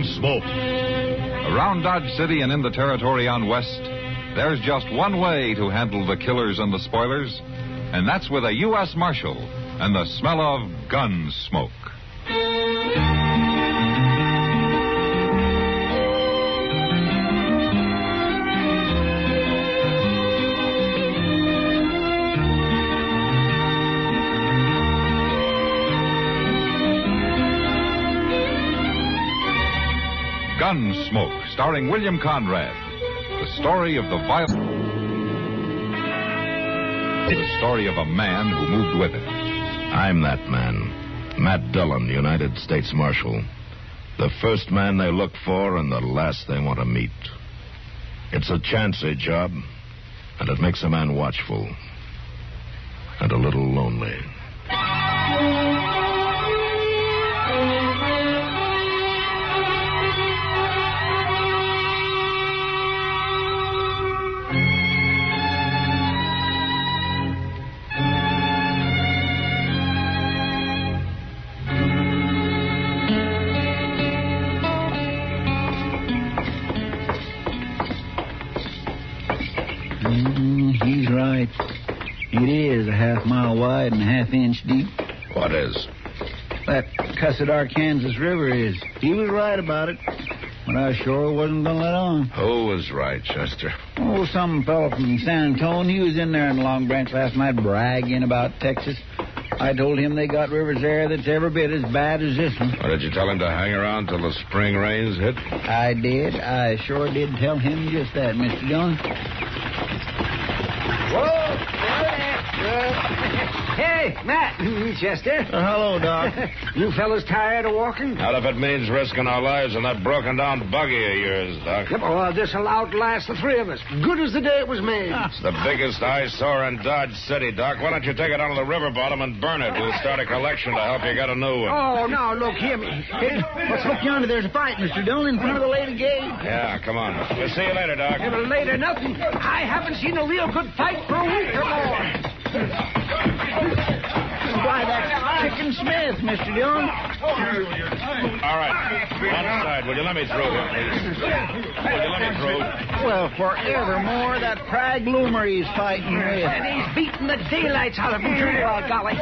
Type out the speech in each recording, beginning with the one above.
Gunsmoke. Around Dodge City and in the territory on West, there's just one way to handle the killers and the spoilers, and that's with a U.S. Marshal and the smell of gun smoke. Gunsmoke, starring William Conrad. The story of the story of a man who moved with it. I'm that man. Matt Dillon, United States Marshal. The first man they look for and the last they want to meet. It's a chancy job, and it makes a man watchful. And a little lonely. He's right. It is a half-mile wide and a half-inch deep. What is? That cussed Arkansas River is. He was right about it, but I sure wasn't going to let on. Who was right, Chester? Oh, some fellow from San Antonio. He was in there in Long Branch last night bragging about Texas. I told him they got rivers there that's every bit as bad as this one. Or did you tell him to hang around till the spring rains hit? I did. I sure did tell him just that, Mr. Dillon. Whoa! Hey, Matt. Chester. Hello, Doc. You fellas tired of walking? Not if it means risking our lives in that broken-down buggy of yours, Doc. Yep, well, this'll outlast the three of us. Good as the day it was made. It's the biggest eyesore in Dodge City, Doc. Why don't you take it down to the river bottom and burn it? We'll start a collection to help you get a new one. Oh, now, look, hear me. Hey, let's look yonder. There's a fight, Mr. Dillon, in front of the lady gate. Yeah, come on. We'll see you later, Doc. Never later, nothing. I haven't seen a real good fight for a week or more. Why, that's Chicken Smith, Mr. Dillon. All right. One side. Will you let me through here, please? Will you let me through? Well, forevermore, that Prague loomer he's fighting with. And he's beating the daylights out of him, too. Oh, golly.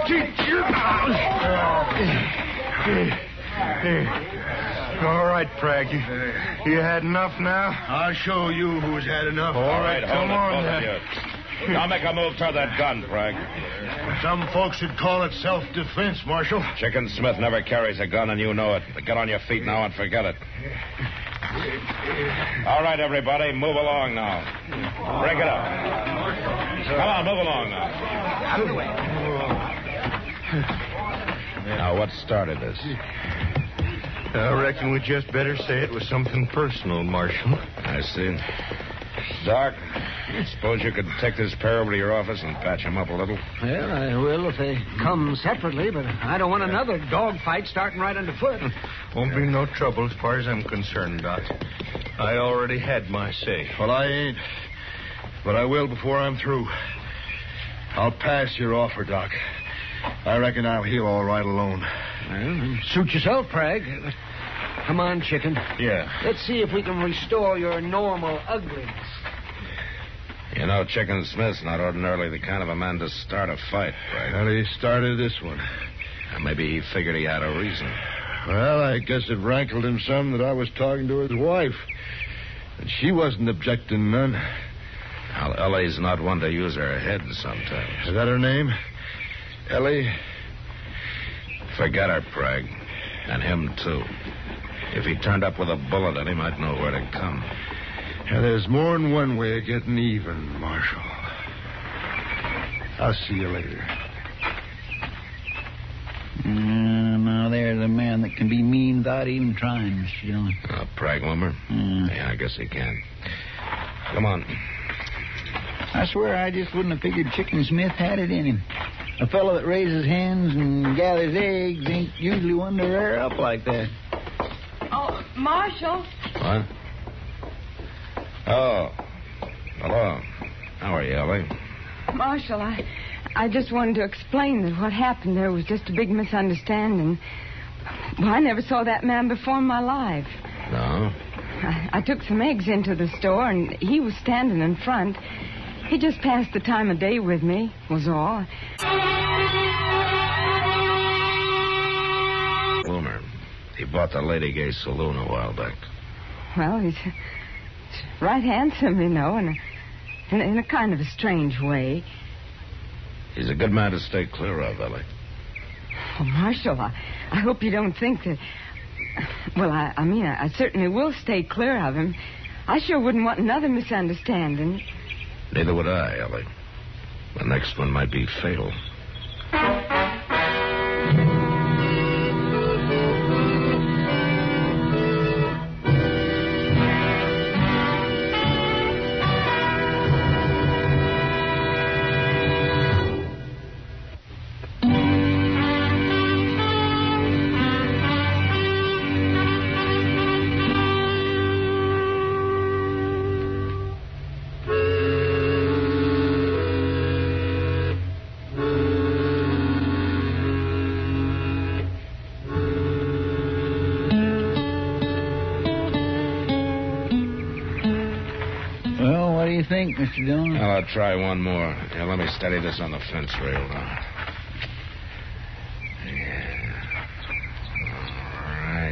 All right, Prague. You had enough now? I'll show you who's had enough. All right, come hold on. it, both of you. Now make a move toward that gun, Frank. Some folks would call it self-defense, Marshal. Chicken Smith never carries a gun, and you know it. But get on your feet now and forget it. All right, everybody, move along now. Break it up. Come on, move along now. Out of the way. Now, what started this? I reckon we just better say it was something personal, Marshal. I see. Doc, suppose you could take this pair over to your office and patch him up a little? Well, I will if they come separately, but I don't want another dogfight starting right underfoot. Won't be no trouble as far as I'm concerned, Doc. I already had my say. Well, I ain't. But I will before I'm through. I'll pass your offer, Doc. I reckon I'll heal all right alone. Well, suit yourself, Prague. Come on, Chicken. Yeah. Let's see if we can restore your normal ugliness. You know, Chicken Smith's not ordinarily the kind of a man to start a fight, right? Well, he started this one. Maybe he figured he had a reason. Well, I guess it rankled him some that I was talking to his wife. And she wasn't objecting none. Well, Ellie's not one to use her head sometimes. Is that her name? Ellie? Forget her, Prague. And him, too. If he turned up with a bullet in him, I'd know where to come. Yeah, there's more than one way of getting even, Marshal. I'll see you later. Now, there's a man that can be mean without even trying, Mr. Dillon. Prague Lumber? Yeah, I guess he can. Come on. I swear I just wouldn't have figured Chicken Smith had it in him. A fellow that raises hens and gathers eggs ain't usually one to rear up like that. Oh, Marshal. What? Oh. Hello. How are you, Ellie? Marshal, I just wanted to explain that what happened there was just a big misunderstanding. Well, I never saw that man before in my life. No? I took some eggs into the store, and he was standing in front. He just passed the time of day with me, was all. Bloomer. He bought the Lady Gay Saloon a while back. Well, he's right handsome, you know, in a kind of a strange way. He's a good man to stay clear of, Ellie. Oh, Marshal, I hope you don't think that... Well, I mean, I certainly will stay clear of him. I sure wouldn't want another misunderstanding. Neither would I, Ellie. The next one might be fatal. Think, Mr. Dillon? Well, I'll try one more. Here, let me steady this on the fence rail now. Yeah. All right.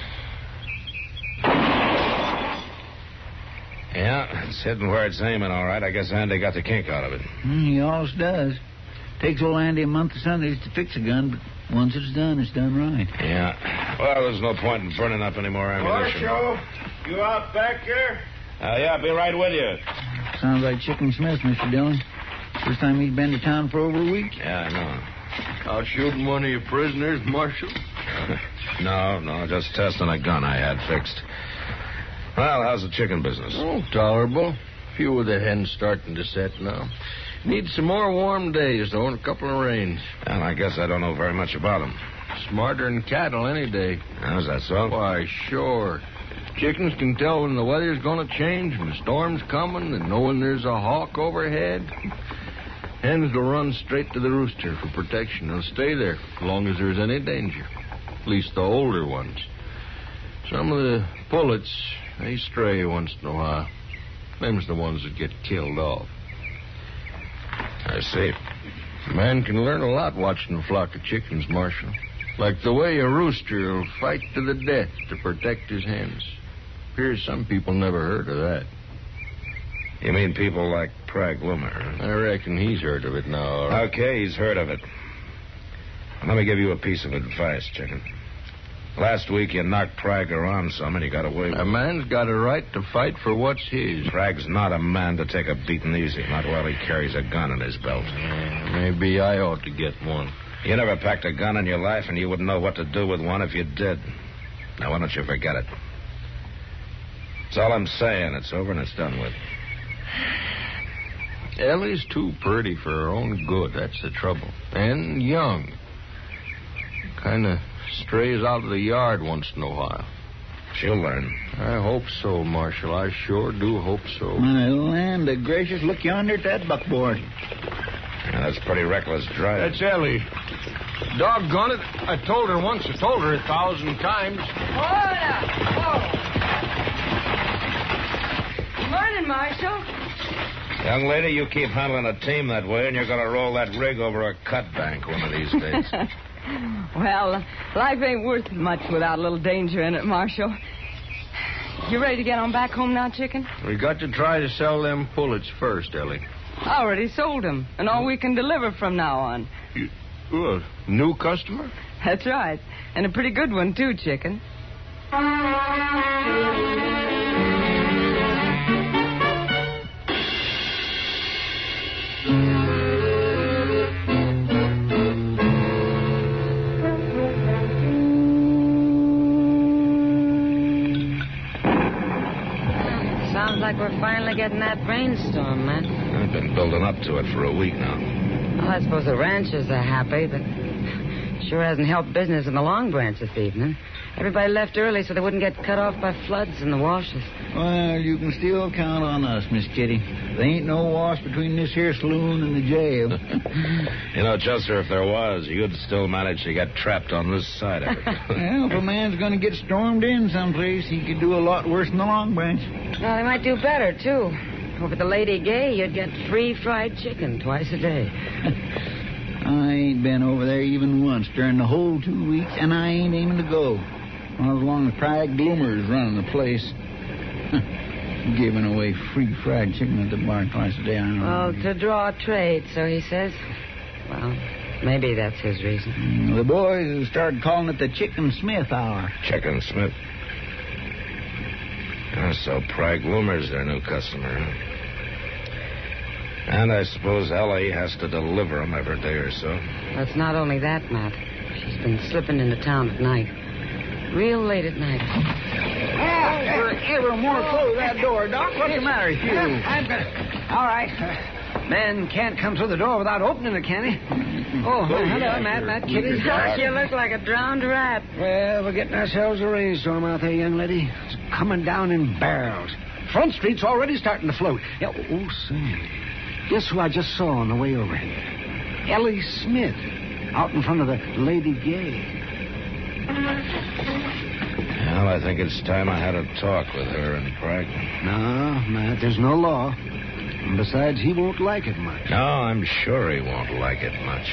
Yeah, it's hitting where it's aiming, all right. I guess Andy got the kink out of it. He always does. Takes old Andy a month of Sundays to fix a gun, but once it's done right. Yeah. Well, there's no point in burning up any more ammunition. Marshal, you out back here? Yeah, I'll be right with you. Sounds like Chicken Smith, Mr. Dillon. First time he's been to town for over a week. Yeah, I know. Out shooting one of your prisoners, Marshal? No, just testing a gun I had fixed. Well, how's the chicken business? Oh, tolerable. Few of the hens starting to set now. Need some more warm days, though, and a couple of rains. Well, I guess I don't know very much about them. Smarter than cattle any day. How's that so? Why, sure. Chickens can tell when the weather's going to change and the storm's coming and know when there's a hawk overhead. Hens will run straight to the rooster for protection. They'll stay there as long as there's any danger. At least the older ones. Some of the pullets, they stray once in a while. Them's the ones that get killed off. I see. A man can learn a lot watching a flock of chickens, Marshal. Like the way a rooster will fight to the death to protect his hens. Appears some people never heard of that. You mean people like Prague Loomer? Huh? I reckon he's heard of it now. All right. Okay, he's heard of it. Let me give you a piece of advice, Chicken. Last week you knocked Prague around some and he got away with it. A man's got a right to fight for what's his. Prague's not a man to take a beating easy, not while he carries a gun in his belt. Maybe I ought to get one. You never packed a gun in your life, and you wouldn't know what to do with one if you did. Now, why don't you forget it? That's all I'm saying. It's over and it's done with. Ellie's too pretty for her own good. That's the trouble. And young. Kind of strays out of the yard once in a while. She'll learn. I hope so, Marshal. I sure do hope so. My land of gracious, look yonder at that buckboard. Yeah, that's pretty reckless driving. That's Ellie. Doggone it. I told her once. I told her 1,000 times. Hold up. Good morning, Marshal. Young lady, you keep handling a team that way, and you're going to roll that rig over a cut bank one of these days. Well, life ain't worth much without a little danger in it, Marshal. You ready to get on back home now, Chicken? We got to try to sell them pullets first, Ellie. I already sold them, and all we can deliver from now on. A new customer? That's right. And a pretty good one, too, Chicken. Sounds like we're finally getting that rainstorm, man. I've been building up to it for a week now. Well, I suppose the ranchers are happy, but sure hasn't helped business in the Long Branch this evening. Everybody left early so they wouldn't get cut off by floods in the washes. Well, you can still count on us, Miss Kitty. There ain't no wash between this here saloon and the jail. You know, Chester, if there was, you'd still manage to get trapped on this side of it. Well, if a man's going to get stormed in someplace, he could do a lot worse than the Long Branch. Well, they might do better, too. Over the Lady Gay, you'd get free fried chicken twice a day. I ain't been over there even once during the whole 2 weeks, and I ain't aiming to go. Well, as long as Pride Gloomer's running the place. Giving away free fried chicken at the bar twice a day, I don't know. Well, to draw trade, so he says. Well, maybe that's his reason. The boys have started calling it the Chicken Smith Hour. Chicken Smith. So Pride Gloomer's their new customer, huh? And I suppose Ellie has to deliver them every day or so. Well, it's not only that, Matt. She's been slipping into town at night. Real late at night. Ever more close that door, Doc. What's the matter with you? All right. Man can't come through the door without opening it, can he? Oh, hello, Matt, Kitty. Doc, you look like a drowned rat. Well, we're getting ourselves a rainstorm out there, young lady. It's coming down in barrels. Front Street's already starting to float. Yeah, say. Guess who I just saw on the way over? Ellie Smith, out in front of the Lady Gay. Well, I think it's time I had a talk with her and Pride. No, Matt, there's no law. And besides, he won't like it much. No, I'm sure he won't like it much.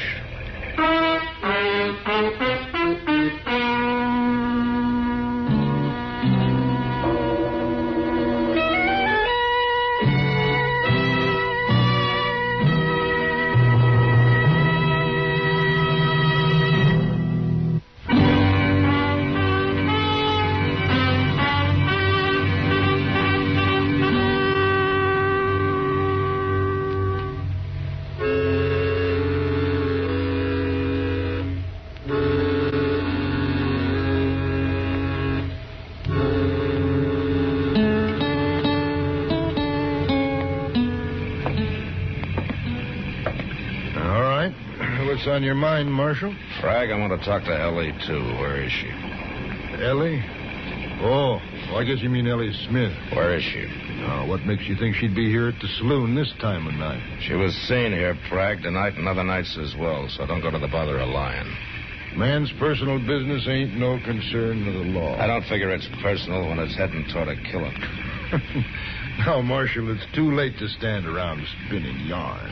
What's on your mind, Marshal? Frag, I want to talk to Ellie, too. Where is she? Ellie? Oh, I guess you mean Ellie Smith. Where is she? Now, what makes you think she'd be here at the saloon this time of night? She was seen here, Frag, tonight and other nights as well, so don't go to the bother of lying. Man's personal business ain't no concern of the law. I don't figure it's personal when it's heading toward a killing. Now, Marshal, it's too late to stand around spinning yarn.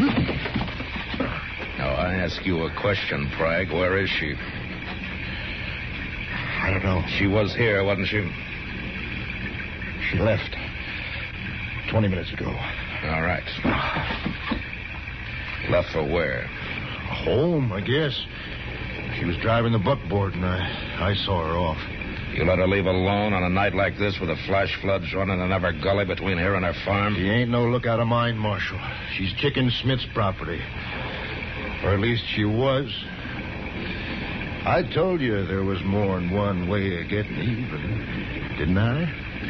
Now, I ask you a question, Prag. Where is she? I don't know. She was here, wasn't she? She left 20 minutes ago. All right. Left for where? Home, I guess. She was driving the buckboard, and I saw her off. You let her leave alone on a night like this with the flash floods running in every gully between here and her farm? She ain't no lookout of mine, Marshal. She's Chicken Smith's property. Or at least she was. I told you there was more than one way of getting even, didn't I?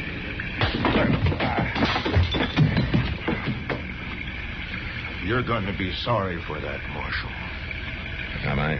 You're going to be sorry for that, Marshal. Am I?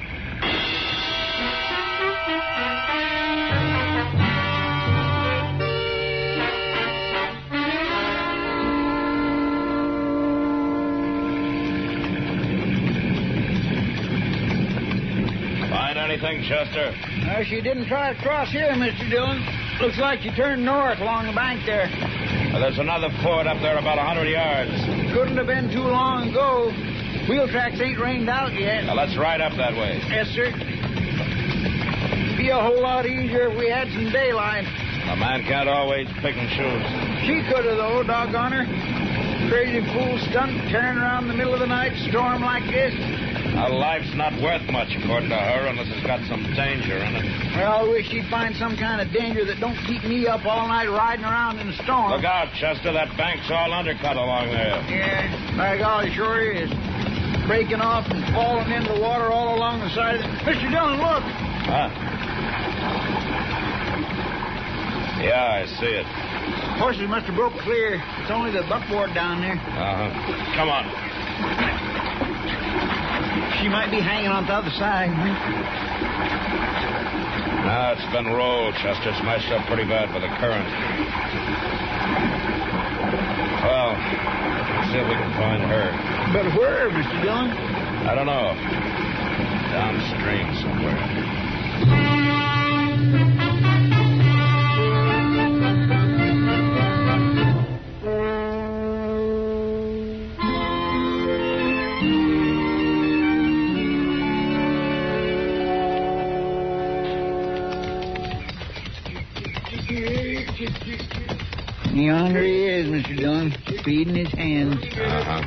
Anything, Chester? She didn't try to cross here, Mr. Dillon. Looks like she turned north along the bank there. There's another ford up there about 100 yards. Couldn't have been too long ago. Wheel tracks ain't rained out yet. Now, let's ride up that way. Yes, sir. Be a whole lot easier if we had some daylight. A man can't always pick and choose. She could have, though, doggone her. Crazy fool stunt tearing around in the middle of the night, storm like this. Life's not worth much, according to her, unless it's got some danger in it. Well, I wish she'd find some kind of danger that don't keep me up all night riding around in a storm. Look out, Chester. That bank's all undercut along there. Yeah, by golly, sure is. Breaking off and falling into the water all along the side of it. Mr. Dillon, look. Huh? Yeah, I see it. Horses must have broke clear. It's only the buckboard down there. Uh-huh. Come on. She might be hanging on the other side. No, it's been rolled, Chester. Smashed up pretty bad by the current. Well, let's see if we can find her. But where, Mr. Dillon? I don't know. Downstream somewhere. Yonder he is, Mr. Dillon, feeding his hands. Uh-huh.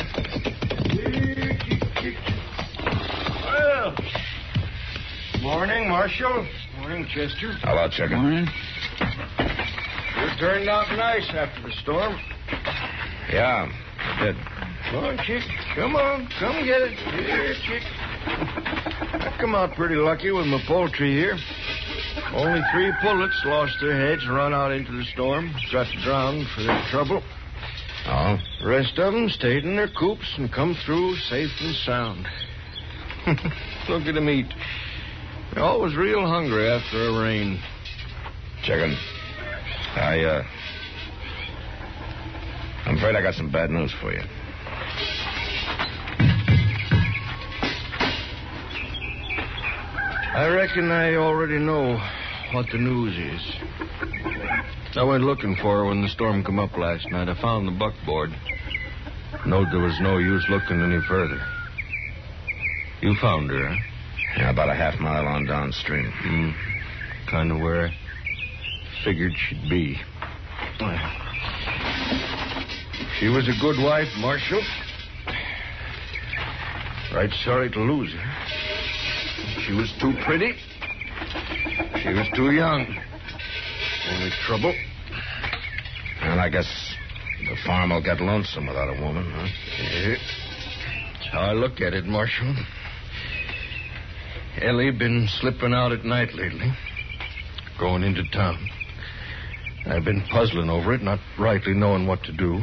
Well, morning, Marshal. Morning, Chester. Hello, Chicken. Morning. You turned out nice after the storm. Yeah, I did. Come on, Chick. Come on. Come get it. Here, Chick. I come out pretty lucky with my poultry here. Only 3 pullets lost their heads and run out into the storm. Got drowned for their trouble. Oh? The rest of them stayed in their coops and come through safe and sound. Look at them eat. They're always real hungry after a rain. Chicken. I'm afraid I got some bad news for you. I reckon I already know what the news is. I went looking for her when the storm come up last night. I found the buckboard. Knowed there was no use looking any further. You found her, huh? Yeah, about a half mile on downstream. Kind of where I figured she'd be. She was a good wife, Marshal. Right sorry to lose her. She was too pretty. She was too young. Only trouble. And I guess the farm will get lonesome without a woman, huh? Yeah. That's how I look at it, Marshal. Ellie been slipping out at night lately. Going into town. I've been puzzling over it, not rightly knowing what to do.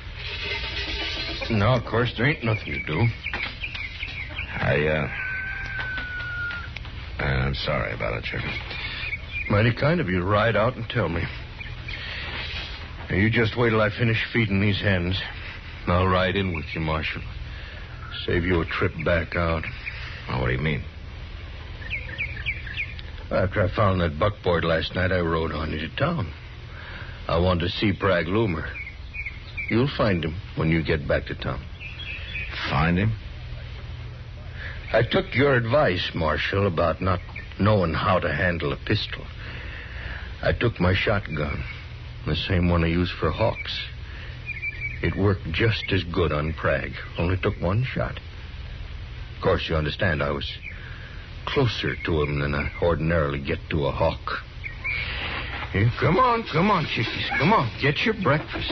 Now, of course, there ain't nothing to do. I'm sorry about it, Chicken. Mighty kind of you to ride out and tell me. Now, you just wait till I finish feeding these hens. I'll ride in with you, Marshal. Save you a trip back out. Oh, what do you mean? After I found that buckboard last night, I rode on into town. I wanted to see Prague Loomer. You'll find him when you get back to town. Find him? I took your advice, Marshal, about not knowing how to handle a pistol. I took my shotgun, the same one I used for hawks. It worked just as good on Prague, only took one shot. Of course, you understand, I was closer to him than I ordinarily get to a hawk. Here, come on, chickies. Come on, get your breakfast.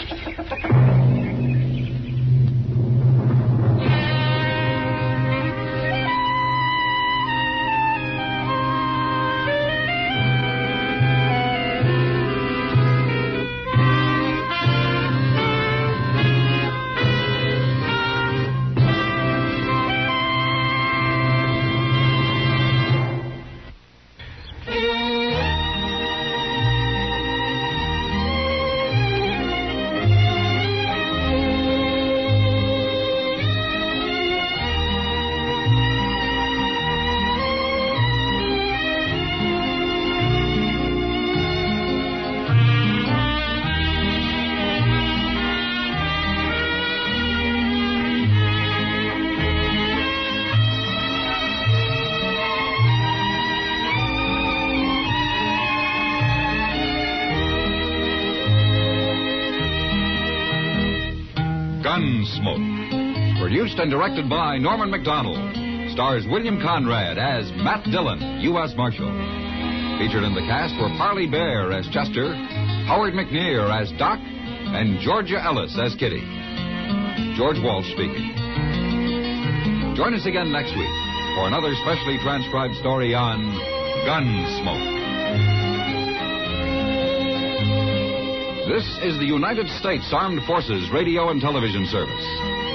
Gunsmoke. Produced and directed by Norman McDonald. Stars William Conrad as Matt Dillon, U.S. Marshal. Featured in the cast were Parley Bear as Chester, Howard McNear as Doc, and Georgia Ellis as Kitty. George Walsh speaking. Join us again next week for another specially transcribed story on Gunsmoke. This is the United States Armed Forces Radio and Television Service.